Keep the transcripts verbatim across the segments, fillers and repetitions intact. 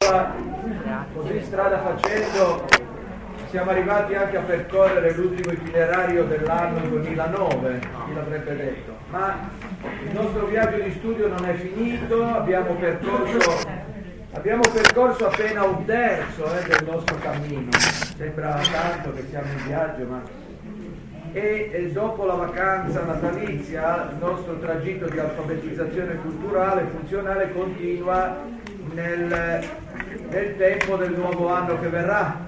allora, così strada facendo, siamo arrivati anche a percorrere l'ultimo itinerario dell'anno duemilanove, chi l'avrebbe detto, ma il nostro viaggio di studio non è finito, abbiamo percorso, abbiamo percorso appena un terzo eh, del nostro cammino, sembra tanto che siamo in viaggio, ma... E, e dopo la vacanza natalizia il nostro tragitto di alfabetizzazione culturale e funzionale continua nel, nel tempo del nuovo anno che verrà.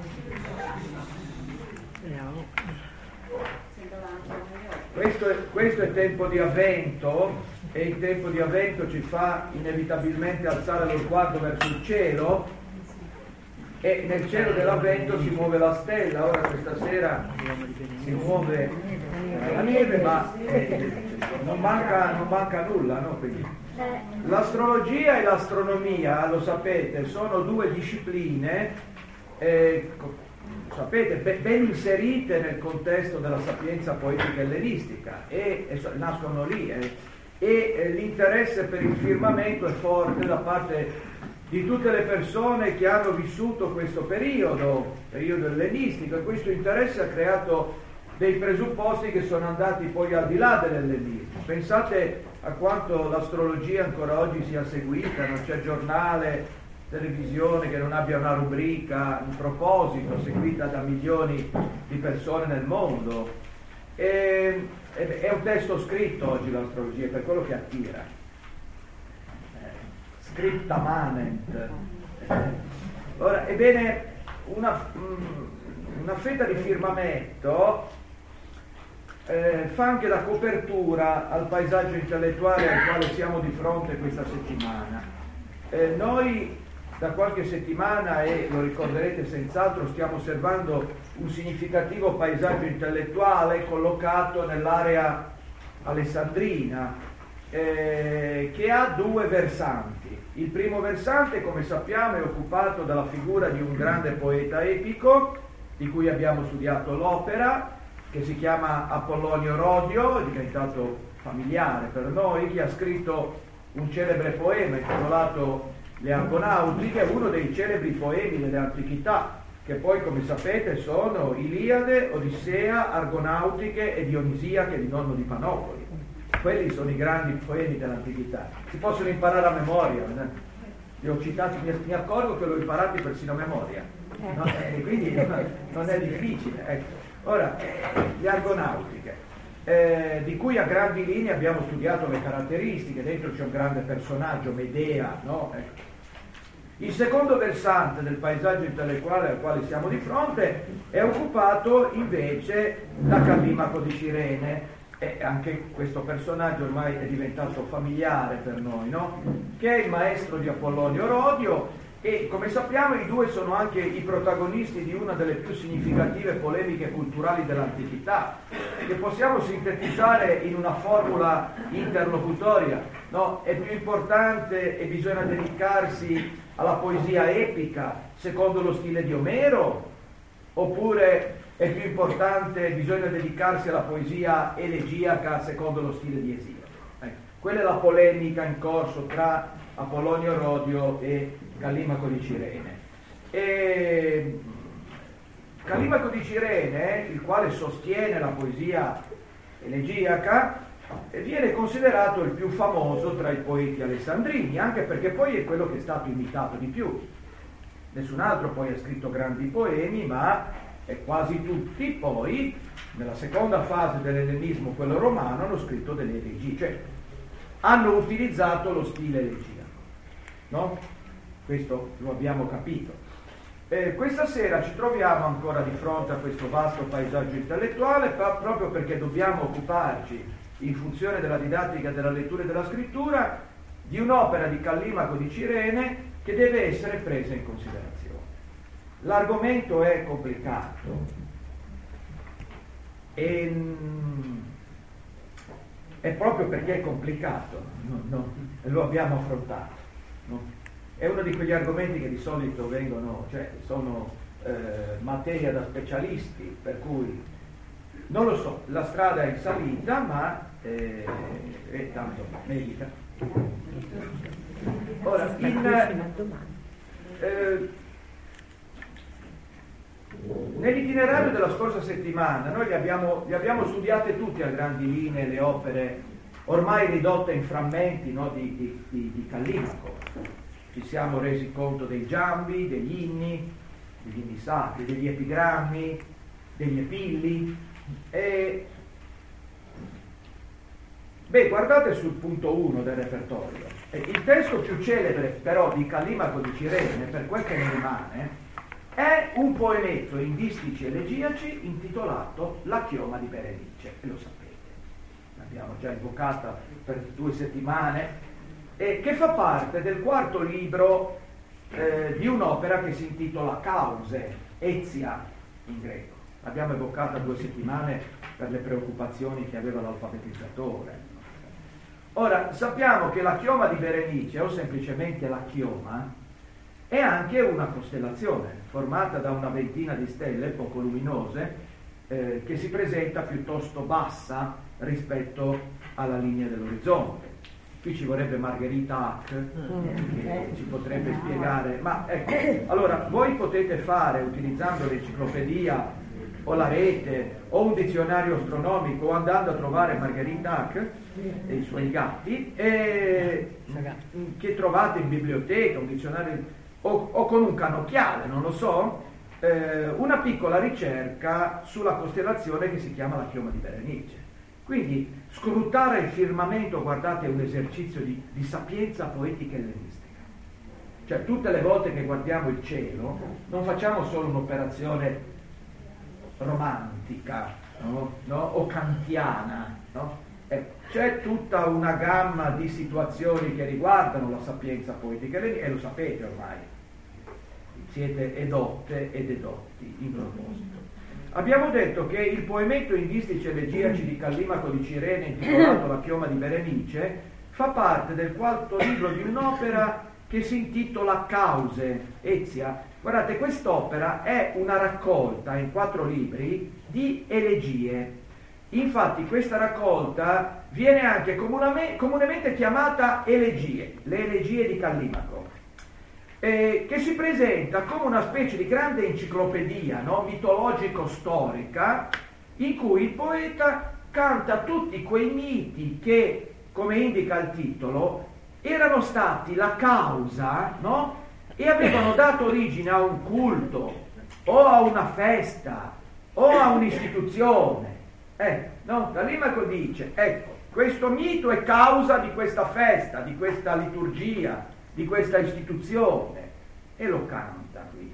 Questo è, questo è tempo di avvento, e il tempo di avvento ci fa inevitabilmente alzare lo sguardo verso il cielo, e nel cielo dell'avvento si muove la stella. Ora questa sera si muove la neve, ma eh, non, manca, non manca nulla, no? Quindi, l'astrologia e l'astronomia, lo sapete, sono due discipline eh, sapete, ben inserite nel contesto della sapienza poetica ellenistica, e, e nascono lì eh, e eh, l'interesse per il firmamento è forte da parte di tutte le persone che hanno vissuto questo periodo, periodo ellenistico, e questo interesse ha creato dei presupposti che sono andati poi al di là dell'ellenismo. Pensate a quanto l'astrologia ancora oggi sia seguita, non c'è giornale, televisione che non abbia una rubrica in proposito, seguita da milioni di persone nel mondo. E, è un testo scritto oggi l'astrologia, per quello che attira. Scripta manent. Ora, ebbene, una, una fetta di firmamento eh, fa anche da copertura al paesaggio intellettuale al quale siamo di fronte questa settimana. Eh, noi da qualche settimana, e lo ricorderete senz'altro, stiamo osservando un significativo paesaggio intellettuale collocato nell'area alessandrina, eh, che ha due versanti. Il primo versante, come sappiamo, è occupato dalla figura di un grande poeta epico di cui abbiamo studiato l'opera, che si chiama Apollonio Rodio, è diventato familiare per noi, che ha scritto un celebre poema intitolato Le Argonautiche, uno dei celebri poemi delle antichità, che poi, come sapete, sono Iliade, Odissea, Argonautiche e Dionisiache di Nonno di Panopoli. Quelli sono i grandi poemi dell'antichità, si possono imparare a memoria, li ho citati, mi accorgo che l'ho imparati persino a memoria, no? E quindi non è difficile, ecco. Ora, le Argonautiche, eh, di cui a grandi linee abbiamo studiato le caratteristiche, dentro c'è un grande personaggio, Medea, no? Ecco. Il secondo versante del paesaggio intellettuale al quale siamo di fronte è occupato invece da Callimaco di Cirene, e anche questo personaggio ormai è diventato familiare per noi, no? Che è il maestro di Apollonio Rodio, e come sappiamo i due sono anche i protagonisti di una delle più significative polemiche culturali dell'antichità, che possiamo sintetizzare in una formula interlocutoria, no? È più importante e bisogna dedicarsi alla poesia epica secondo lo stile di Omero, oppure è più importante, bisogna dedicarsi alla poesia elegiaca secondo lo stile di Esilio? Ecco, quella è la polemica in corso tra Apollonio Rodio e Callimaco di Cirene. E Callimaco di Cirene, il quale sostiene la poesia elegiaca, viene considerato il più famoso tra i poeti alessandrini, anche perché poi è quello che è stato imitato di più. Nessun altro poi ha scritto grandi poemi, ma e quasi tutti poi, nella seconda fase dell'ellenismo, quello romano, hanno scritto delle elegie, cioè hanno utilizzato lo stile elegiaco, no? Questo lo abbiamo capito. Eh, questa sera ci troviamo ancora di fronte a questo vasto paesaggio intellettuale, proprio perché dobbiamo occuparci, in funzione della didattica della lettura e della scrittura, di un'opera di Callimaco di Cirene che deve essere presa in considerazione. L'argomento è complicato e è proprio perché è complicato no, no, lo abbiamo affrontato, no? È uno di quegli argomenti che di solito vengono, cioè sono eh, materia da specialisti, per cui non lo so, la strada è in salita, ma eh, è tanto medica. Ora, in, eh, nell'itinerario della scorsa settimana noi li abbiamo, li abbiamo studiate tutte a grandi linee le opere ormai ridotte in frammenti, no, di, di, di, di Callimaco. Ci siamo resi conto dei giambi, degli inni, degli inni sacri, degli epigrammi, degli epilli. E beh, guardate sul punto uno del repertorio. Il testo più celebre però di Callimaco di Cirene, per quel che ne rimane, è un poemetto in distici elegiaci intitolato La chioma di Berenice, e lo sapete, l'abbiamo già invocata per due settimane, e che fa parte del quarto libro eh, di un'opera che si intitola Cause, Ezia in greco. L'abbiamo evocata due settimane per le preoccupazioni che aveva l'alfabetizzatore. Ora, sappiamo che la chioma di Berenice, o semplicemente la chioma, è anche una costellazione formata da una ventina di stelle poco luminose eh, che si presenta piuttosto bassa rispetto alla linea dell'orizzonte. Qui ci vorrebbe Margherita Hack che ci potrebbe spiegare, ma ecco, allora voi potete fare, utilizzando l'enciclopedia o la rete o un dizionario astronomico, andando a trovare Margherita Hack e i suoi gatti, e, che trovate in biblioteca, un dizionario o, o con un cannocchiale, non lo so, eh, una piccola ricerca sulla costellazione che si chiama la chioma di Berenice. Quindi scrutare il firmamento, guardate, è un esercizio di, di sapienza poetica e ellenistica. Cioè tutte le volte che guardiamo il cielo non facciamo solo un'operazione romantica, no? No? O kantiana, no? Eh, c'è tutta una gamma di situazioni che riguardano la sapienza poetica e lo sapete ormai, siete edotte ed edotti in proposito. Abbiamo detto che il poemetto in distici elegiaci di Callimaco di Cirene intitolato La chioma di Berenice fa parte del quarto libro di un'opera che si intitola Cause, Ezia. Guardate, quest'opera è una raccolta in quattro libri di elegie. Infatti questa raccolta viene anche comunemente chiamata elegie, le elegie di Callimaco, eh, che si presenta come una specie di grande enciclopedia, no, mitologico-storica, in cui il poeta canta tutti quei miti che, come indica il titolo, erano stati la causa, no, e avevano dato origine a un culto, o a una festa, o a un'istituzione. Eh, no? Callimaco dice, ecco, questo mito è causa di questa festa, di questa liturgia, di questa istituzione, e lo canta quindi.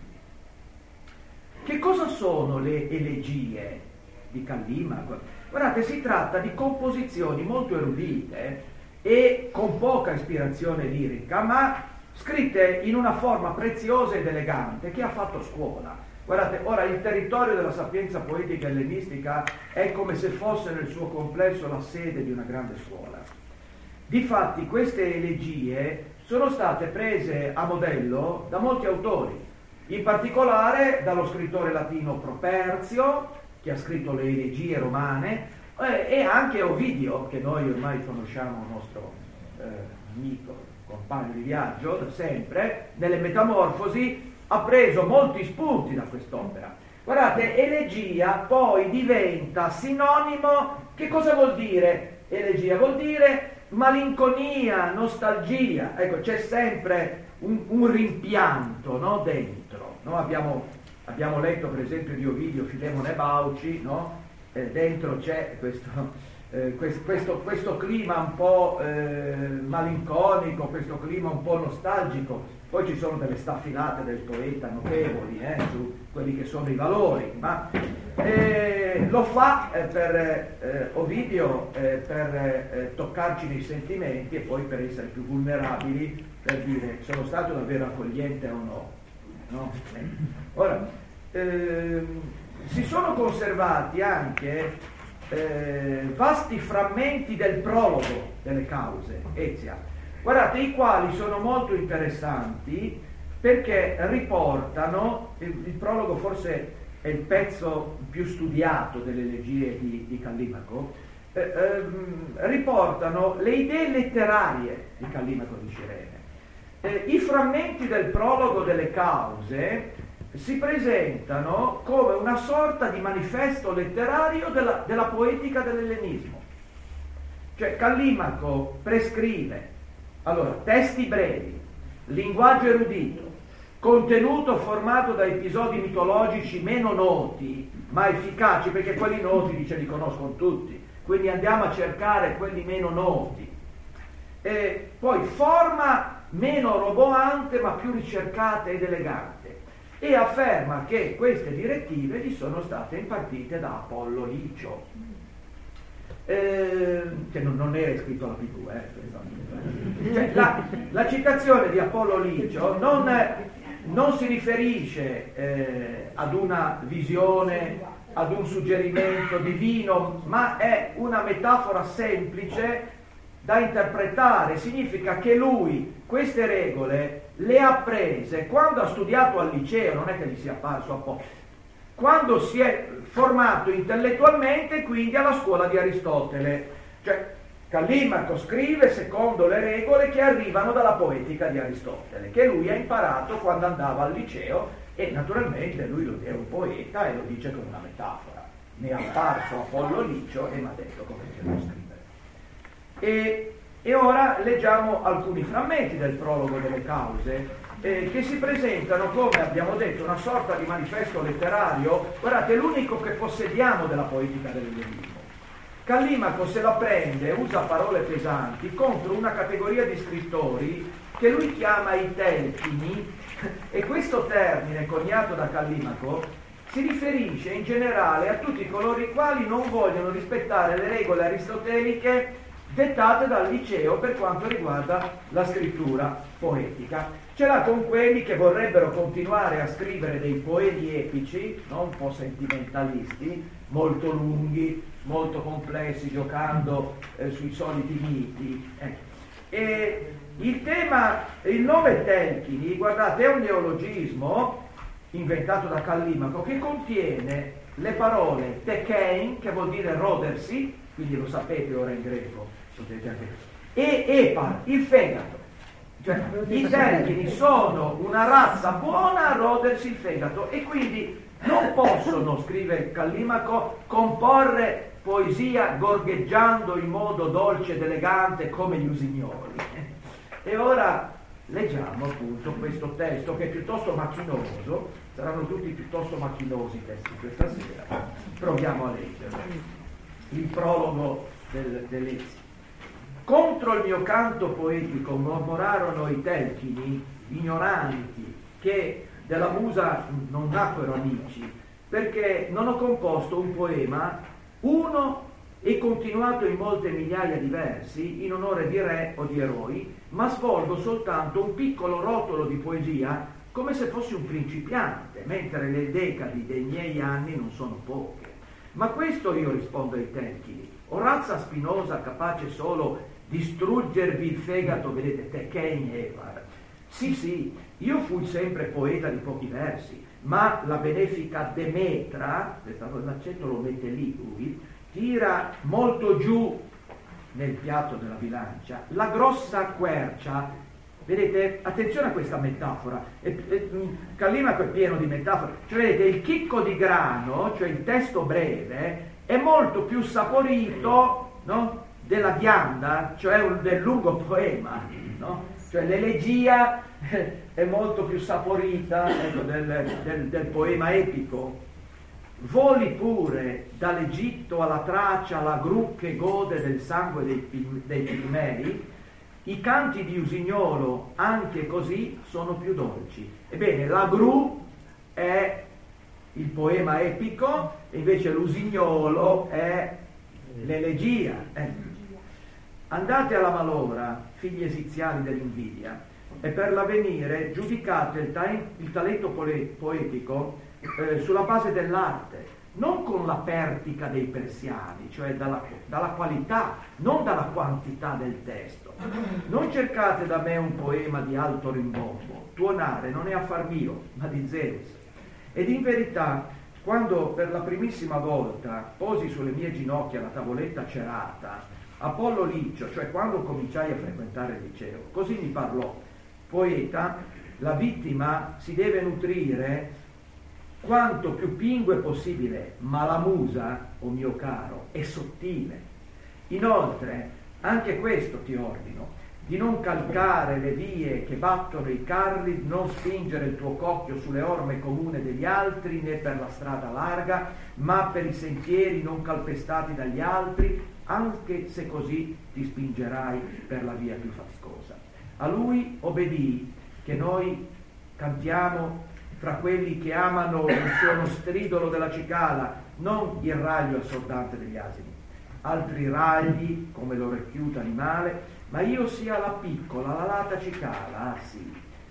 Che cosa sono le elegie di Callimaco? Guardate, si tratta di composizioni molto erudite e con poca ispirazione lirica, ma scritte in una forma preziosa ed elegante che ha fatto scuola. Guardate, ora il territorio della sapienza poetica ellenistica è come se fosse nel suo complesso la sede di una grande scuola. Difatti queste elegie sono state prese a modello da molti autori, in particolare dallo scrittore latino Properzio, che ha scritto le elegie romane, eh, e anche Ovidio, che noi ormai conosciamo, nostro eh, amico, compagno di viaggio da sempre, nelle Metamorfosi, ha preso molti spunti da quest'opera. Guardate, elegia poi diventa sinonimo. Che cosa vuol dire elegia? Vuol dire malinconia, nostalgia. Ecco, c'è sempre un, un rimpianto, no, dentro. No? Abbiamo, abbiamo letto per esempio di Ovidio, Filemone e Bauci, no? Eh, dentro c'è questo, eh, questo, questo, questo clima un po' eh, malinconico, questo clima un po' nostalgico. Poi ci sono delle staffilate del poeta notevoli eh, su quelli che sono i valori, ma eh, lo fa eh, per eh, Ovidio eh, per eh, toccarci nei sentimenti e poi per essere più vulnerabili, per dire sono stato davvero accogliente o no. no? Ora, eh, si sono conservati anche eh, vasti frammenti del prologo delle Cause, Ezia. Guardate, i quali sono molto interessanti perché riportano, il, il prologo forse è il pezzo più studiato delle elegie di, di Callimaco, eh, ehm, riportano le idee letterarie di Callimaco di Cirene. Eh, I frammenti del prologo delle cause si presentano come una sorta di manifesto letterario della, della poetica dell'ellenismo. Cioè Callimaco prescrive allora testi brevi, linguaggio erudito, contenuto formato da episodi mitologici meno noti ma efficaci, perché quelli noti dice li conoscono tutti, quindi andiamo a cercare quelli meno noti. E poi forma meno roboante ma più ricercata ed elegante, e afferma che queste direttive gli sono state impartite da Apollo Licio, eh, che non, non era iscritto alla P V, eh, cioè, la, la citazione di Apollo Licio non, non si riferisce eh, ad una visione, ad un suggerimento divino, ma è una metafora semplice da interpretare. Significa che lui queste regole le ha prese quando ha studiato al liceo, non è che gli sia apparso apposta, quando si è formato intellettualmente, quindi alla scuola di Aristotele. Cioè Callimaco scrive secondo le regole che arrivano dalla poetica di Aristotele, che lui ha imparato quando andava al liceo, e naturalmente lui è un poeta e lo dice come una metafora. Ne ha apparso Apollo Licio e mi ha detto come si deve scrivere. E, e ora leggiamo alcuni frammenti del prologo delle cause, eh, che si presentano come, abbiamo detto, una sorta di manifesto letterario. Guardate, è l'unico che possediamo della poetica dell'ellenismo. Callimaco se la prende, usa parole pesanti contro una categoria di scrittori che lui chiama i telchini, e questo termine coniato da Callimaco si riferisce in generale a tutti coloro i quali non vogliono rispettare le regole aristoteliche dettate dal liceo per quanto riguarda la scrittura poetica. Ce l'ha con quelli che vorrebbero continuare a scrivere dei poemi epici, no? Un po' sentimentalisti, molto lunghi, molto complessi, giocando eh, sui soliti miti. Eh. E il tema, il nome Telchini, guardate, è un neologismo inventato da Callimaco che contiene le parole techein, che vuol dire rodersi, quindi lo sapete ora in greco, potete anche, e epar, il fegato. Cioè, i Telchini sono una razza buona a rodersi il fegato, e quindi non possono, scrive Callimaco, comporre poesia gorgheggiando in modo dolce ed elegante come gli usignoli. E ora leggiamo appunto questo testo che è piuttosto macchinoso, saranno tutti piuttosto macchinosi i testi questa sera. Proviamo a leggerlo. Il prologo del, dell'Ezio. Contro il mio canto poetico mormorarono i Telchini, ignoranti, che della musa non nacquero amici, perché non ho composto un poema, uno e continuato in molte migliaia di versi, in onore di re o di eroi, ma svolgo soltanto un piccolo rotolo di poesia come se fossi un principiante, mentre le decadi dei miei anni non sono poche. Ma questo io rispondo ai Telchini: o razza spinosa capace solo distruggervi il fegato, vedete, techein evar. Sì, sì, io fui sempre poeta di pochi versi, ma la benefica Demetra, l'accento lo mette lì lui, tira molto giù nel piatto della bilancia la grossa quercia. Vedete, attenzione a questa metafora, e, e, Callimaco è pieno di metafore. Cioè, vedete, il chicco di grano, cioè il testo breve, è molto più saporito, no? Della ghianda, cioè un, del lungo poema, no? Cioè l'elegia è molto più saporita, ecco, del, del, del poema epico. Voli pure dall'Egitto alla Tracia la gru che gode del sangue dei, dei Pigmei, i canti di Usignolo anche così sono più dolci. Ebbene, la gru è il poema epico, e invece l'Usignolo è l'elegia. Ecco. Andate alla malora, figli esiziali dell'invidia, e per l'avvenire giudicate il, ta- il talento pole- poetico eh, sulla base dell'arte, non con la pertica dei persiani, cioè dalla, dalla qualità, non dalla quantità del testo. Non cercate da me un poema di alto rimbombo, tuonare non è affar mio, ma di Zeus. Ed in verità, quando per la primissima volta posi sulle mie ginocchia la tavoletta cerata, Apollo Licio, cioè quando cominciai a frequentare il liceo, così mi parlò: poeta, la vittima si deve nutrire quanto più pingue possibile, ma la musa, o oh mio caro, è sottile. Inoltre, anche questo ti ordino, di non calcare le vie che battono i carri, non spingere il tuo cocchio sulle orme comune degli altri, né per la strada larga, ma per i sentieri non calpestati dagli altri, anche se così ti spingerai per la via più foscosa. A lui obbedì, che noi cantiamo fra quelli che amano il suono stridolo della cicala, non il raglio assordante degli asini. Altri ragli, come l'orecchiuto animale, ma io sia la piccola, la lata cicala, ah sì,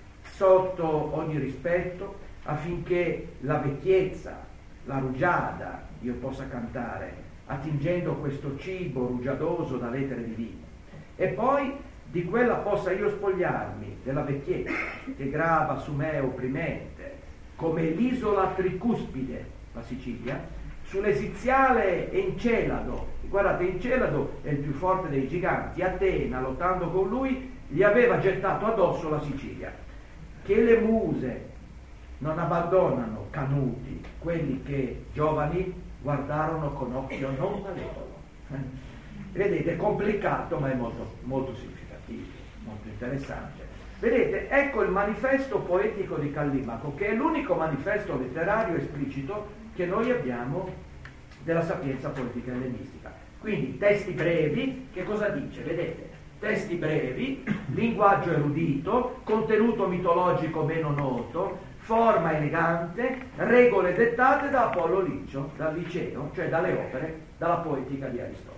sotto ogni rispetto, affinché la vecchiezza, la rugiada, io possa cantare, attingendo questo cibo rugiadoso da lettere divine. E poi di quella possa io spogliarmi, della vecchiezza, che grava su me opprimente, come l'isola tricuspide, la Sicilia, sull'esiziale Encelado. Guardate, Encelado è il più forte dei giganti. Atena, lottando con lui, gli aveva gettato addosso la Sicilia. Che le muse non abbandonano canuti quelli che giovani guardarono con occhio non malevolo. Vedete, è complicato, ma è molto, molto significativo, molto interessante. Vedete, ecco il manifesto poetico di Callimaco, che è l'unico manifesto letterario esplicito che noi abbiamo della sapienza poetica ellenistica. Quindi testi brevi, che cosa dice? Vedete, testi brevi, linguaggio erudito, contenuto mitologico meno noto, forma elegante, regole dettate da Apollo Licio, dal Liceo, cioè dalle opere, dalla poetica di Aristotele.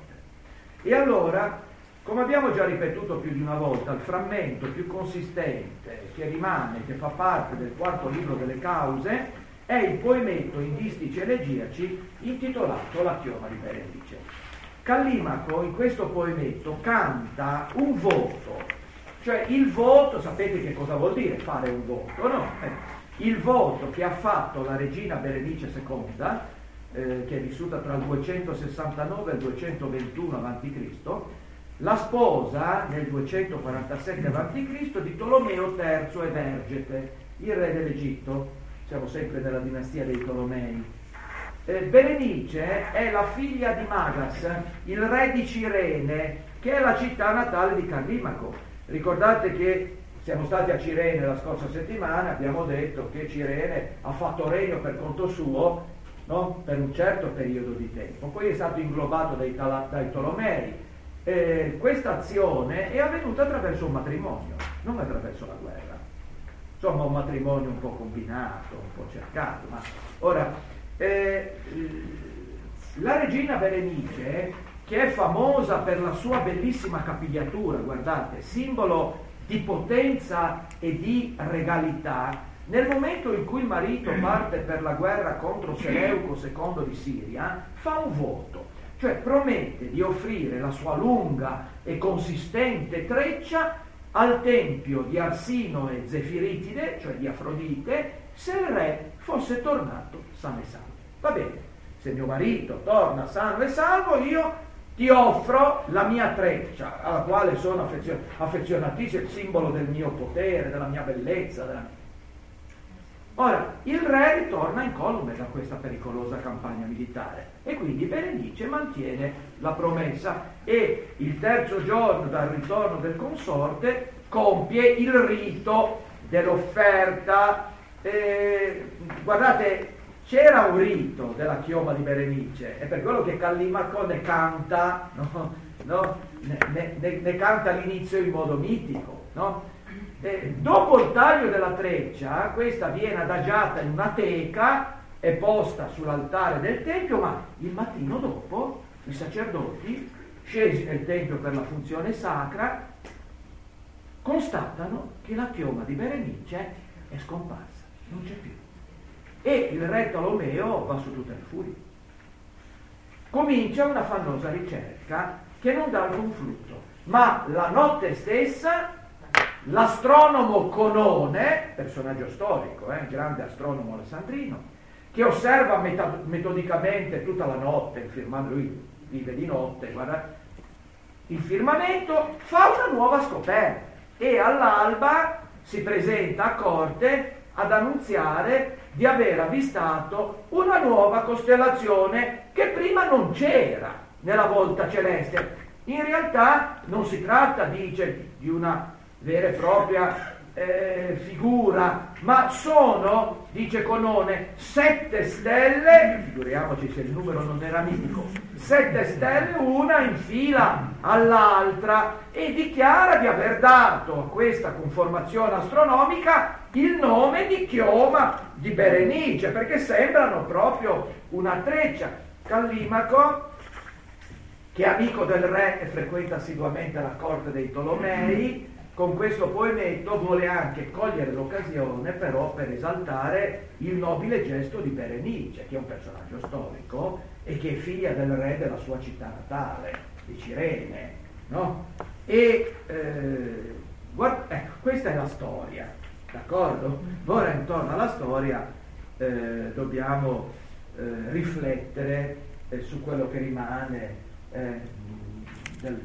E allora, come abbiamo già ripetuto più di una volta, il frammento più consistente che rimane, che fa parte del quarto libro delle Cause, è il poemetto in distici elegiaci intitolato La chioma di Berenice. Callimaco in questo poemetto canta un voto, cioè il voto, sapete che cosa vuol dire fare un voto, no? Eh, il voto che ha fatto la regina Berenice seconda, eh, che è vissuta tra il duecentosessantanove e il duecentoventuno avanti Cristo, la sposa nel duecentoquarantasette avanti Cristo di Tolomeo terzo e Vergete, il re dell'Egitto. Siamo sempre nella dinastia dei Tolomei. Eh, Berenice è la figlia di Magas, il re di Cirene, che è la città natale di Callimaco. Ricordate che siamo stati a Cirene la scorsa settimana, abbiamo detto che Cirene ha fatto regno per conto suo, no? Per un certo periodo di tempo, poi è stato inglobato dai, dai Tolomei. Eh, questa azione è avvenuta attraverso un matrimonio, non attraverso la guerra. Insomma, un matrimonio un po' combinato, un po' cercato, ma ora eh, la regina Berenice, che è famosa per la sua bellissima capigliatura, guardate, simbolo di potenza e di regalità, nel momento in cui il marito parte per la guerra contro Seleuco secondo di Siria, fa un voto, cioè promette di offrire la sua lunga e consistente treccia al tempio di Arsino e Zefiritide, cioè di Afrodite, se il re fosse tornato sano e salvo. Va bene, se mio marito torna sano e salvo, io ti offro la mia treccia, alla quale sono affezion- affezionatissimo, il simbolo del mio potere, della mia bellezza. Della... Ora, il re ritorna incolume da questa pericolosa campagna militare e quindi Berenice mantiene la promessa e il terzo giorno dal ritorno del consorte compie il rito dell'offerta. Eh, guardate, c'era un rito della chioma di Berenice, è per quello che Callimaco ne canta, no? No? Ne, ne, ne canta all'inizio in modo mitico, no? Eh, dopo il taglio della treccia, questa viene adagiata in una teca e posta sull'altare del tempio, ma il mattino dopo i sacerdoti, scesi nel tempio per la funzione sacra, constatano che la chioma di Berenice è scomparsa, non c'è più. E il re Tolomeo va su tutta le furie. Comincia una fannosa ricerca che non dà alcun frutto, ma la notte stessa l'astronomo Conone, personaggio storico, eh, grande astronomo alessandrino, che osserva meta- metodicamente tutta la notte, il firmamento, lui vive di notte, guarda, il firmamento, fa una nuova scoperta e all'alba si presenta a corte ad annunziare di aver avvistato una nuova costellazione che prima non c'era nella volta celeste. In realtà non si tratta, dice, di una vera e propria eh, figura, ma sono, dice Conone, sette stelle, figuriamoci se il numero non era mitico, sette stelle una in fila all'altra, e dichiara di aver dato a questa conformazione astronomica il nome di chioma di Berenice, perché sembrano proprio una treccia. Callimaco, che è amico del re e frequenta assiduamente la corte dei Tolomei, con questo poemetto vuole anche cogliere l'occasione però per esaltare il nobile gesto di Berenice, che è un personaggio storico e che è figlia del re della sua città natale, di Cirene, no? E eh, guarda, ecco, questa è la storia, d'accordo? Ora intorno alla storia eh, dobbiamo eh, riflettere eh, su quello che rimane eh, del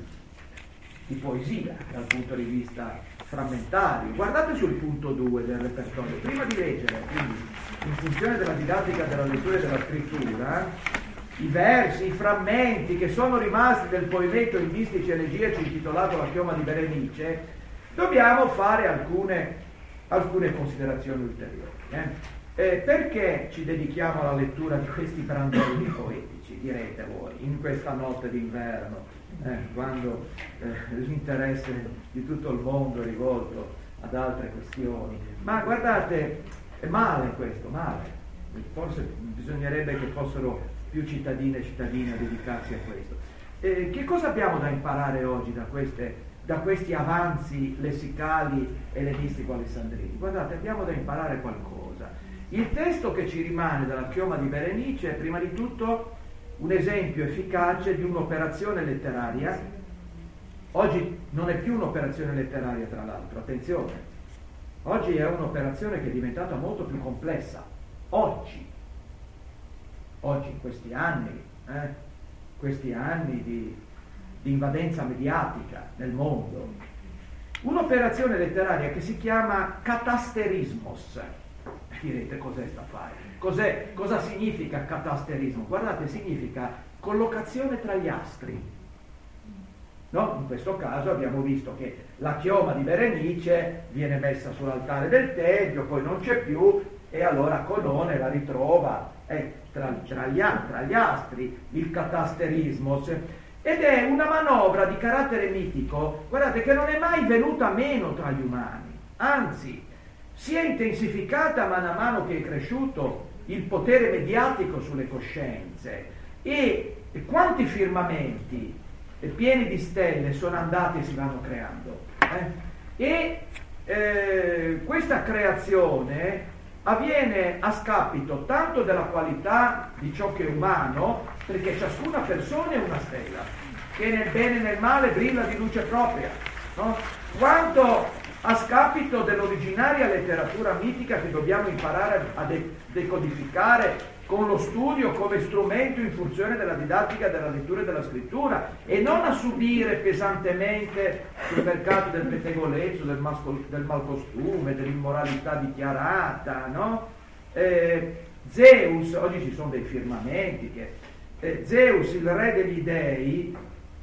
di poesia dal punto di vista frammentario. Guardate sul punto due del repertorio, prima di leggere, quindi in funzione della didattica della lettura e della scrittura, i versi, i frammenti che sono rimasti del poemetto in distici elegiaci intitolato La chioma di Berenice, dobbiamo fare alcune, alcune considerazioni ulteriori. Eh? Eh, perché ci dedichiamo alla lettura di questi brandolini poetici, direte voi, in questa notte d'inverno? Eh, quando eh, l'interesse di tutto il mondo è rivolto ad altre questioni. Ma guardate, è male questo, male. Forse bisognerebbe che fossero più cittadine e cittadini a dedicarsi a questo. Eh, che cosa abbiamo da imparare oggi da, queste, da questi avanzi lessicali ellenistico-alessandrini? Guardate, abbiamo da imparare qualcosa. Il testo che ci rimane dalla chioma di Berenice è prima di tutto un esempio efficace di un'operazione letteraria. Oggi non è più un'operazione letteraria, tra l'altro, attenzione, oggi è un'operazione che è diventata molto più complessa. Oggi, oggi in questi anni, eh, questi anni di, di invadenza mediatica nel mondo, un'operazione letteraria che si chiama catasterismos. Direte cos'è sta fare? Cos'è, cosa significa catasterismo? Guardate, significa collocazione tra gli astri. No? In questo caso abbiamo visto che la chioma di Berenice viene messa sull'altare del Tempio, poi non c'è più, e allora Conone la ritrova eh, tra, tra, gli, tra gli astri, il catasterismos. Ed è una manovra di carattere mitico, guardate, che non è mai venuta meno tra gli umani, anzi si è intensificata man mano che è cresciuto il potere mediatico sulle coscienze, e quanti firmamenti pieni di stelle sono andati e si vanno creando. Eh? E eh, questa creazione avviene a scapito tanto della qualità di ciò che è umano, perché ciascuna persona è una stella, che nel bene e nel male brilla di luce propria, no? Quanto a scapito dell'originaria letteratura mitica che dobbiamo imparare a de- decodificare con lo studio come strumento in funzione della didattica della lettura e della scrittura, e non a subire pesantemente sul mercato del pettegolezzo, del, mascol- del malcostume, dell'immoralità dichiarata, no? Eh, Zeus, oggi ci sono dei firmamenti che eh, Zeus, il re degli dei,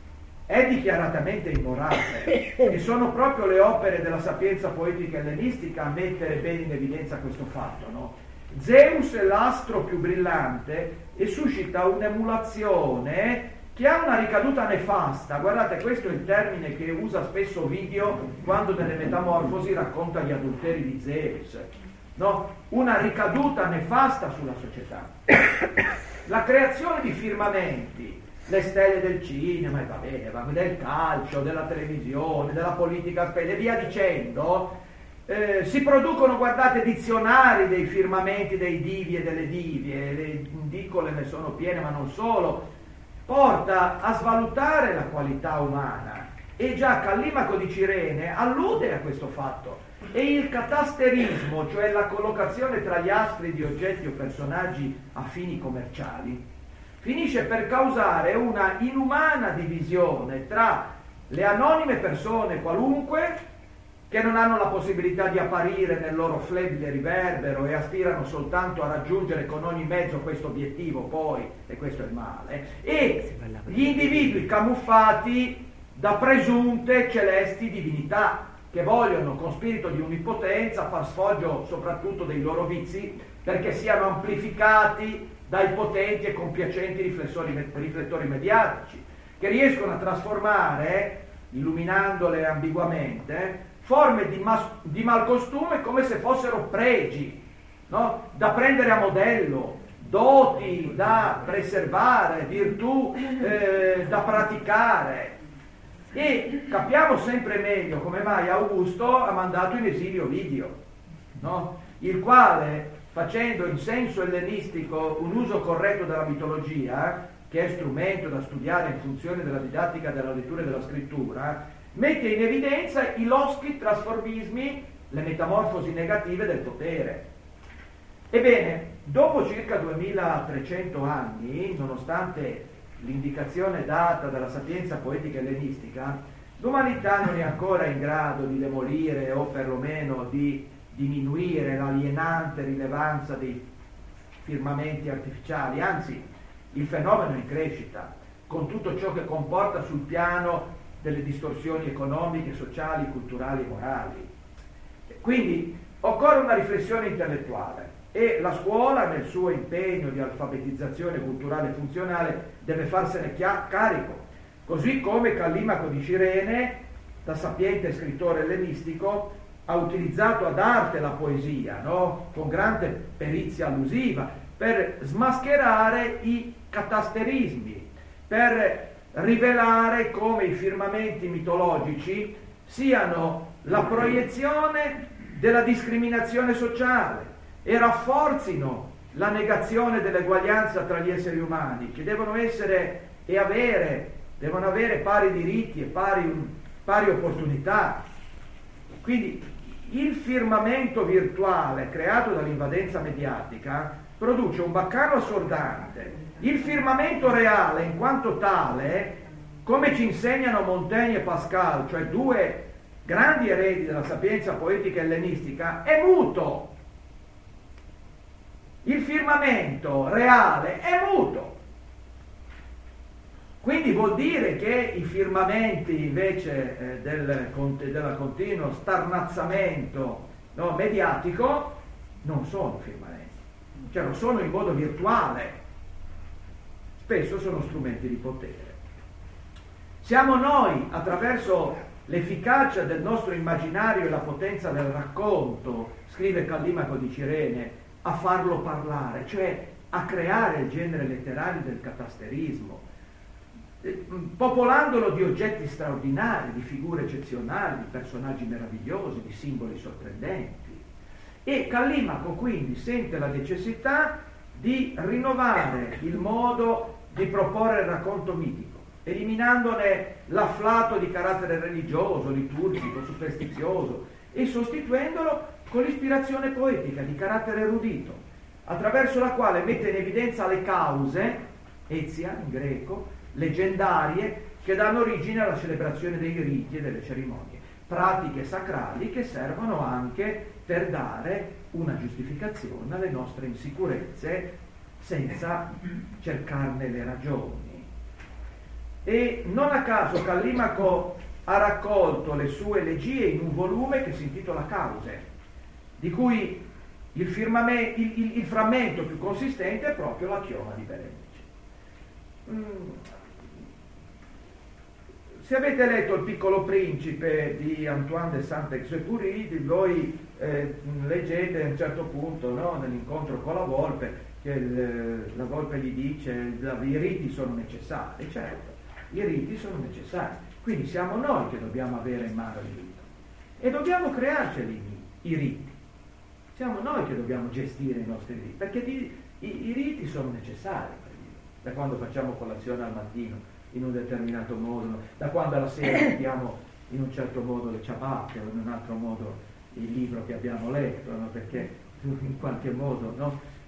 è dichiaratamente immorale, e sono proprio le opere della sapienza poetica ellenistica a mettere bene in evidenza questo fatto, no? Zeus è l'astro più brillante e suscita un'emulazione che ha una ricaduta nefasta. Guardate, questo è il termine che usa spesso Ovidio quando nelle Metamorfosi racconta gli adulteri di Zeus, no? Una ricaduta nefasta sulla società. La creazione di firmamenti, le stelle del cinema, e va bene, va bene, del calcio, della televisione, della politica e via dicendo, eh, si producono, guardate, dizionari dei firmamenti dei divi e delle divie, le indicole ne sono piene, ma non solo, porta a svalutare la qualità umana, e già Callimaco di Cirene allude a questo fatto. E il catasterismo, cioè la collocazione tra gli astri di oggetti o personaggi a fini commerciali, finisce per causare una inumana divisione tra le anonime persone qualunque che non hanno la possibilità di apparire nel loro flebile riverbero e aspirano soltanto a raggiungere con ogni mezzo questo obiettivo poi, e questo è il male, e gli individui camuffati da presunte celesti divinità, che vogliono con spirito di onnipotenza far sfoggio soprattutto dei loro vizi, perché siano amplificati dai potenti e compiacenti riflessori, riflettori mediatici, che riescono a trasformare, illuminandole ambiguamente, forme di, mas- di malcostume come se fossero pregi, no? Da prendere a modello, doti da preservare, virtù eh, da praticare. E capiamo sempre meglio come mai Augusto ha mandato in esilio Ovidio, no? Il quale, facendo in senso ellenistico un uso corretto della mitologia, che è strumento da studiare in funzione della didattica della lettura e della scrittura, mette in evidenza i loschi trasformismi, le metamorfosi negative del potere. Ebbene, dopo circa duemilatrecento anni, nonostante l'indicazione data dalla sapienza poetica ellenistica, l'umanità non è ancora in grado di demolire o perlomeno di diminuire l'alienante rilevanza dei firmamenti artificiali, anzi il fenomeno è in crescita, con tutto ciò che comporta sul piano delle distorsioni economiche, sociali, culturali e morali. Quindi occorre una riflessione intellettuale e la scuola, nel suo impegno di alfabetizzazione culturale e funzionale, deve farsene chia- carico, così come Callimaco di Cirene, da sapiente scrittore ellenistico, ha utilizzato ad arte la poesia, no? Con grande perizia allusiva, per smascherare i catasterismi, per rivelare come i firmamenti mitologici siano la proiezione della discriminazione sociale e rafforzino la negazione dell'eguaglianza tra gli esseri umani, che devono essere e avere, devono avere pari diritti e pari, pari opportunità. Quindi il firmamento virtuale creato dall'invadenza mediatica produce un baccano assordante. Il firmamento reale, in quanto tale, come ci insegnano Montaigne e Pascal, cioè due grandi eredi della sapienza poetica ellenistica, è muto. Il firmamento reale è muto. Quindi vuol dire che i firmamenti invece eh, del, del continuo starnazzamento, no, mediatico non sono firmamenti, cioè lo sono in modo virtuale, spesso sono strumenti di potere. Siamo noi, attraverso l'efficacia del nostro immaginario e la potenza del racconto, scrive Callimaco di Cirene, a farlo parlare, cioè a creare il genere letterario del catasterismo, popolandolo di oggetti straordinari, di figure eccezionali, di personaggi meravigliosi, di simboli sorprendenti. E Callimaco quindi sente la necessità di rinnovare il modo di proporre il racconto mitico, eliminandone l'afflato di carattere religioso, liturgico, superstizioso e sostituendolo con l'ispirazione poetica di carattere erudito, attraverso la quale mette in evidenza le cause, ezia in greco, leggendarie, che danno origine alla celebrazione dei riti e delle cerimonie, pratiche sacrali che servono anche per dare una giustificazione alle nostre insicurezze senza cercarne le ragioni. E non a caso Callimaco ha raccolto le sue elegie in un volume che si intitola Cause, di cui il, firmame, il, il, il frammento più consistente è proprio la chioma di Berenice. Mm. Se avete letto Il Piccolo Principe di Antoine de Saint-Exupéry, voi eh, leggete a un certo punto, no, nell'incontro con la volpe, che il, la volpe gli dice che i riti sono necessari. Certo, i riti sono necessari, quindi siamo noi che dobbiamo avere in mano il rito e dobbiamo crearceli i riti, siamo noi che dobbiamo gestire i nostri riti, perché i, i, i riti sono necessari per Dio. Da quando facciamo colazione al mattino in un determinato modo, da quando alla sera mettiamo in un certo modo le ciabatte o in un altro modo il libro che abbiamo letto, no? Perché in qualche modo, no?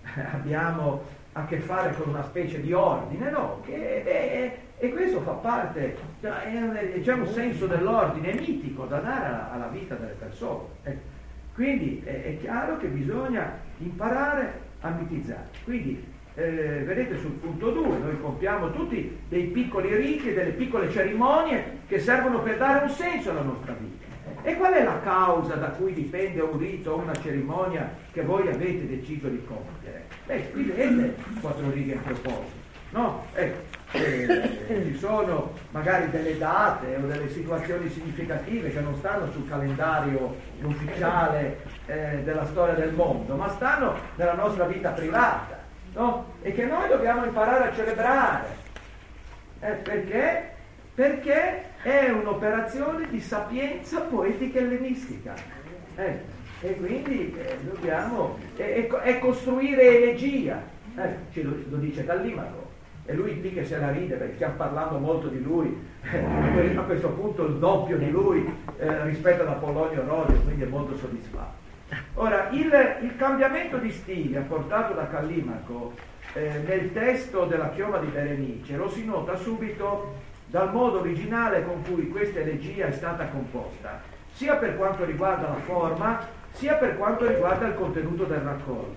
abbiamo a che fare con una specie di ordine, no, che è, e questo fa parte, è, c'è un senso dell'ordine mitico da dare alla, alla vita delle persone. Ecco. Quindi è, è chiaro che bisogna imparare a mitizzare. Quindi eh, vedete sul punto due, noi compiamo tutti dei piccoli riti e delle piccole cerimonie che servono per dare un senso alla nostra vita. E qual è la causa da cui dipende un rito o una cerimonia che voi avete deciso di compiere? Beh, scrivete quattro righe in proposito, no? Ecco, eh, ci sono magari delle date o delle situazioni significative che non stanno sul calendario ufficiale eh, della storia del mondo, ma stanno nella nostra vita privata, no? E che noi dobbiamo imparare a celebrare. Eh, perché? Perché è un'operazione di sapienza poetica ellenistica. Eh, e quindi eh, dobbiamo... È, è costruire elegia. Eh, ce lo, lo dice Callimaco. E lui lì che se la ride, perché stiamo parlando molto di lui, eh, a questo punto il doppio di lui eh, rispetto ad Apollonio Rogio, quindi è molto soddisfatto. Ora, il, il cambiamento di stile apportato da Callimaco eh, nel testo della Chioma di Berenice lo si nota subito dal modo originale con cui questa elegia è stata composta, sia per quanto riguarda la forma, sia per quanto riguarda il contenuto del raccolto.